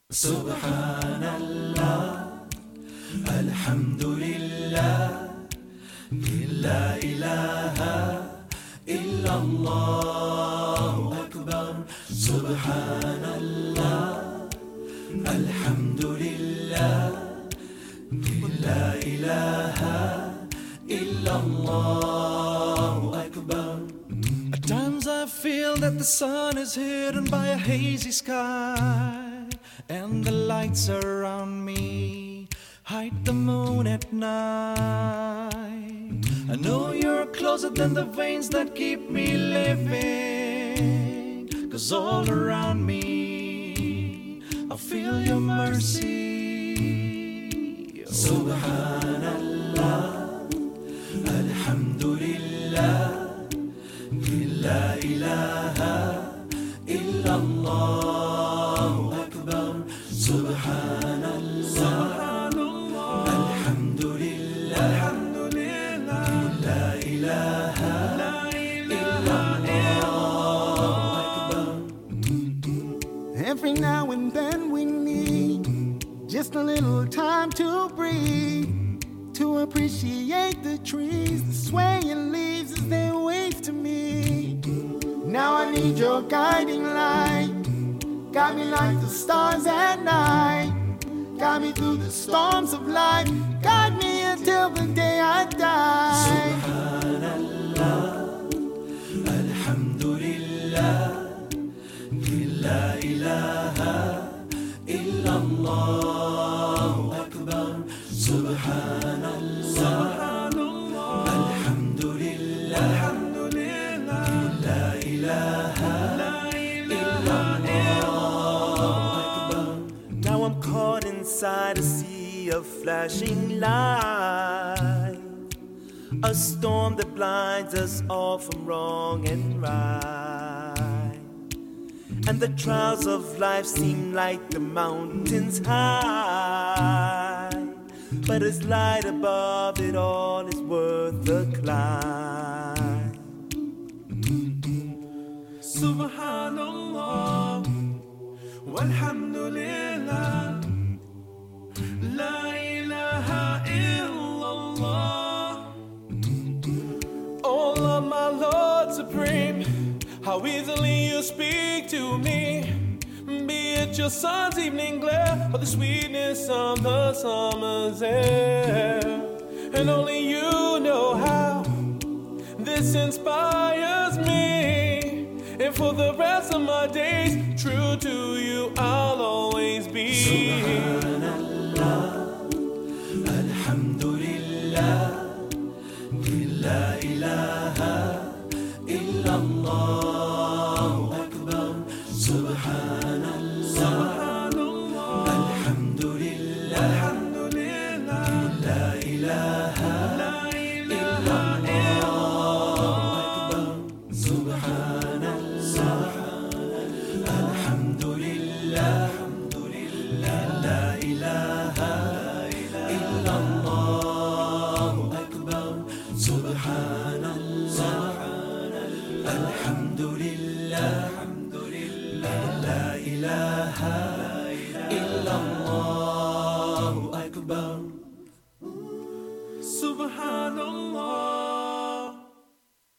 Subhanallah, Alhamdulillah, La ilaha illallah akbar. Subhanallah, Alhamdulillah, La ilaha illallah akbar. At times I feel that the sun is hidden by a hazy sky, and the lights around me hide the moon at night. I know you're closer than the veins that keep me living, 'cause all around me I feel your mercy. Subhanallah, Alhamdulillah, La ilaha illallah akbar. Subhanallah, Alhamdulillah, La ilaha illallah akbar. Every now and then we need just a little time to breathe, to appreciate the trees, the swaying leaves as they wave to me. Now I need your guiding light, guide me like the stars at night, guide me through the storms of life, guide me until the day I die. Subhanallah, Alhamdulillah, La ilaha illallah akbar. Subhanallah, Alhamdulillah, La ilaha illallah akbar. Now I'm caught inside a sea of flashing light, a storm that blinds us all from wrong and right. And the trials of life seem like the mountains high, but His light above it all is worth the climb. Subhanallah, walhamdulillah, La ilaha illallah. Oh Lord, my Lord supreme, how easily you speak to me, be it your sun's evening glare or the sweetness of the summer's air. And only you know how this inspires me, and for the rest of my days, true to you I'll always be. Subhanallah, Alhamdulillah, La ilaha illallah akbar. Subhanallah, Alhamdulillah, La ilaha illallah akbar. Subhanallah, Alhamdulillah, La ilaha illallah akbar. Subhanallah, Alhamdulillah, La ilaha